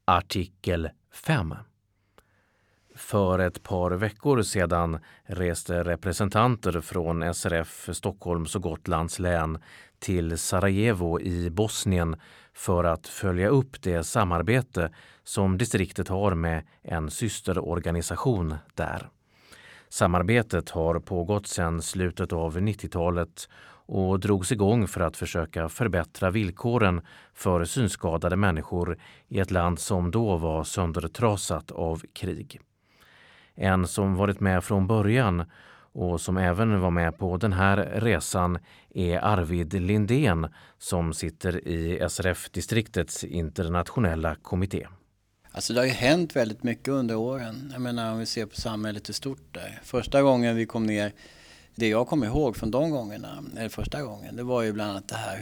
Artikel 5. För ett par veckor sedan reste representanter från SRF Stockholms och Gotlands län till Sarajevo i Bosnien för att följa upp det samarbete som distriktet har med en systerorganisation där. Samarbetet har pågått sedan slutet av 90-talet och drogs igång för att försöka förbättra villkoren för synskadade människor i ett land som då var söndertrasat av krig. En som varit med från början och som även var med på den här resan är Arvid Lindén som sitter i SRF-distriktets internationella kommitté. Alltså det har ju hänt väldigt mycket under åren. Jag menar om vi ser på samhället i stort där. Första gången vi kom ner, det jag kommer ihåg från de gångerna, eller första gången, det var ju bland annat det här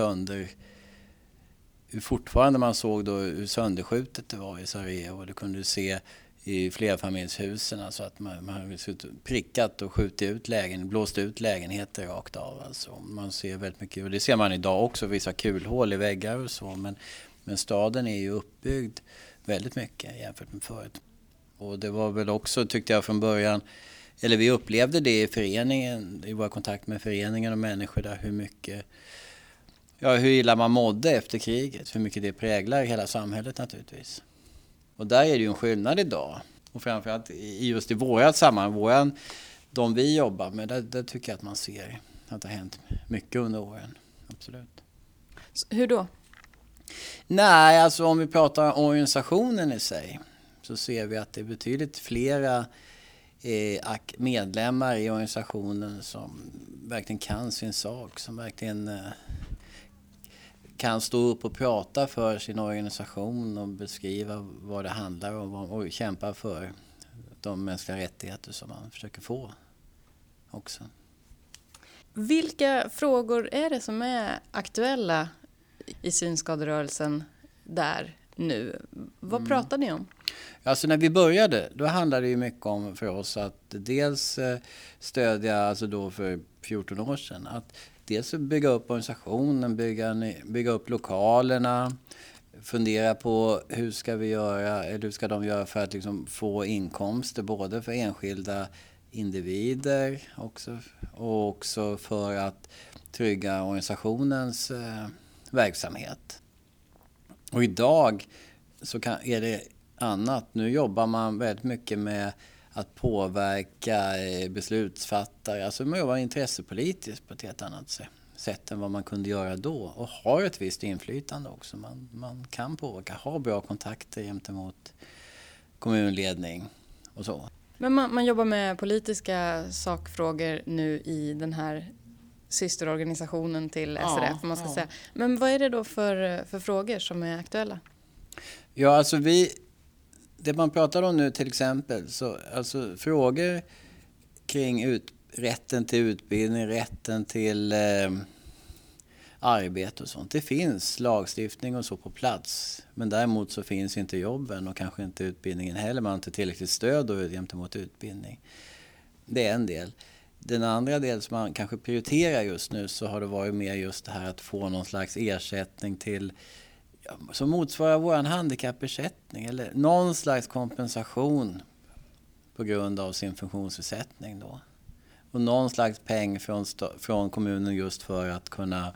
hur fortfarande man såg då hur sönderskjutet det var i Sarajevo. Det kunde du se i flerfamiljshusen, alltså att man hade prickat och blåst ut lägenheter rakt av. Alltså man ser väldigt mycket, och det ser man idag också, vissa kulhål i väggar och så, men staden är ju uppbyggd väldigt mycket jämfört med förut. Och det var väl också, tyckte jag från början, eller vi upplevde det i föreningen, i våra kontakt med föreningen och människor där, hur illa man mådde efter kriget, hur mycket det präglar hela samhället naturligtvis. Och där är det ju en skillnad idag. Och framförallt just i vårat sammanhang, de vi jobbar med, där tycker jag att man ser att det har hänt mycket under åren. Absolut. Hur då? Nej, alltså om vi pratar om organisationen i sig så ser vi att det är betydligt flera medlemmar i organisationen som verkligen kan sin sak, som verkligen kan stå upp och prata för sin organisation och beskriva vad det handlar om och kämpa för de mänskliga rättigheter som man försöker få också. Vilka frågor är det som är aktuella i synskaderörelsen där nu? Vad pratar ni om? Alltså när vi började, då handlade det ju mycket om för oss att dels stödja, alltså då för 14 år sedan, att dels bygga upp organisationen, bygga upp lokalerna, fundera på hur ska de göra för att liksom få inkomster både för enskilda individer också, och också för att trygga organisationens verksamhet. Och idag så är det annat. Nu jobbar man väldigt mycket med att påverka beslutsfattare. Alltså man jobbar intressepolitiskt på ett helt annat sätt än vad man kunde göra då. Och har ett visst inflytande också. Man kan påverka, ha bra kontakter gentemot kommunledning och så. Men man jobbar med politiska sakfrågor nu i den här systerorganisationen till SRF, man ska säga. Men vad är det då för frågor som är aktuella? Ja, alltså det man pratar om nu till exempel, så alltså frågor kring rätten till utbildning, rätten till arbete och sånt. Det finns lagstiftning och så på plats, men däremot så finns inte jobben och kanske inte utbildningen heller. Man har inte tillräckligt stöd gentemot utbildning. Det är en del. Den andra del som man kanske prioriterar just nu, så har det varit mer just det här att få någon slags ersättning till som motsvarar vår handikappersättning eller någon slags kompensation på grund av sin funktionsnedsättning då. Och någon slags peng från kommunen just för att kunna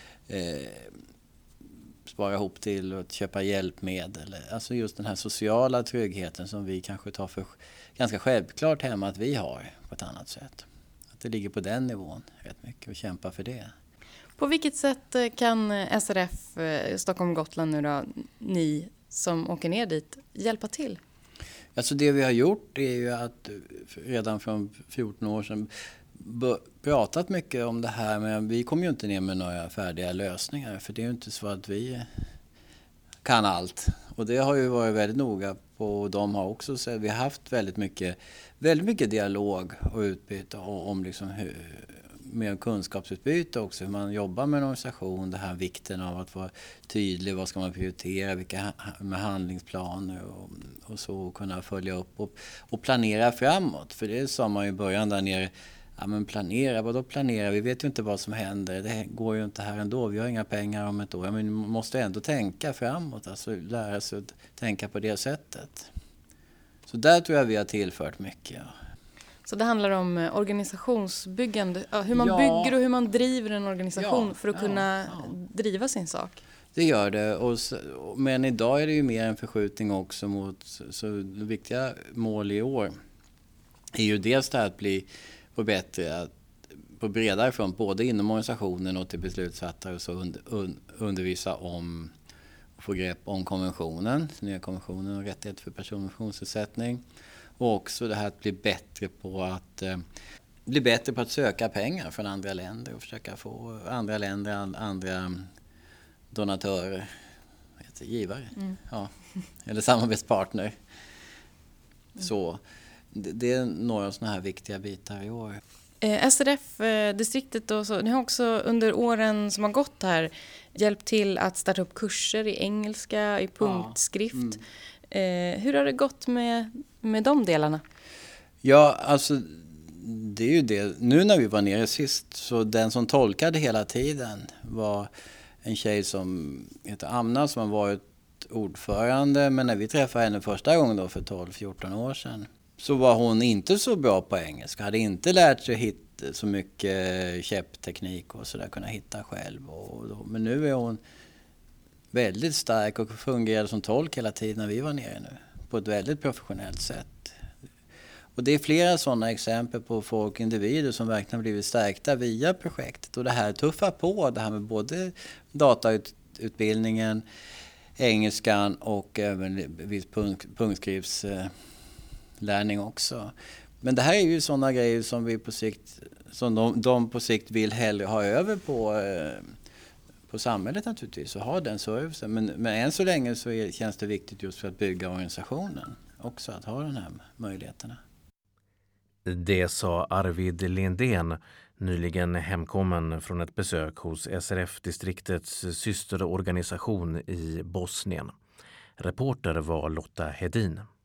spara ihop till och köpa hjälpmedel. Alltså just den här sociala tryggheten som vi kanske tar för ganska självklart hemma att vi har på ett annat sätt. Att det ligger på den nivån rätt mycket och kämpa för det. På vilket sätt kan SRF Stockholm-Gotland nu då, ni som åker ner dit, hjälpa till? Alltså det vi har gjort är ju att redan från 14 år sedan pratat mycket om det här, men vi kommer ju inte ner med några färdiga lösningar, för det är ju inte så att vi kan allt. Och det har ju varit väldigt noga på, och de har också sett, vi har haft väldigt mycket dialog och utbyte om liksom med kunskapsutbyte också, hur man jobbar med en organisation, det här vikten av att vara tydlig, vad ska man prioritera, vilka med handlingsplaner och så, kunna följa upp och planera framåt. För det sa man ju i början där nere, Ja, men planera, vadå planera? Vi vet ju inte vad som händer. Det går ju inte här ändå. Vi har inga pengar om ett år. Men man måste ändå tänka framåt. Alltså lära sig att tänka på det sättet. Så där tror jag vi har tillfört mycket. Ja. Så det handlar om organisationsbyggande, hur man bygger och hur man driver en organisation för att kunna driva sin sak. Det gör det. Men idag är det ju mer en förskjutning också mot så viktiga mål i år. Är ju dels det här att bli på bättre, på bredare front, både inom organisationen och till beslutsfattare, och så undervisa om och få grepp om konventionen, nya konventionen om rättigheter för personer med funktionsnedsättning. Och också det här att bli bättre på att söka pengar från andra länder och försöka få andra länder, andra donatörer, givare, eller samarbetspartner. Så det är några sådana här viktiga bitar i år. SRF-distriktet och så, ni har också under åren som har gått här hjälpt till att starta upp kurser i engelska, i punktskrift. Hur har det gått med de delarna? Ja, alltså det är ju det. Nu när vi var nere sist, så den som tolkade hela tiden var en tjej som heter Amna, som har varit ordförande. Men när vi träffade henne första gången då för 12-14 år sedan, så var hon inte så bra på engelska. Hade inte lärt sig hitta så mycket käppteknik och sådär, kunna hitta själv. Men nu är hon väldigt stark och fungerade som tolk hela tiden när vi var nere nu. På ett väldigt professionellt sätt. Och det är flera sådana exempel på folk, individer som verkligen blivit stärkta via projektet. Och det här tuffar på, det här med både datautbildningen, engelskan och även viss punktskriftslärning också. Men det här är ju sådana grejer som vi på sikt, som de på sikt vill hellre ha över på samhället naturligtvis, och ha den servicen. Men än så länge så känns det viktigt just för att bygga organisationen också, att ha den här möjligheterna. Det sa Arvid Lindén, nyligen hemkommen från ett besök hos SRF-distriktets systerorganisation i Bosnien. Reporter var Lotta Hedin.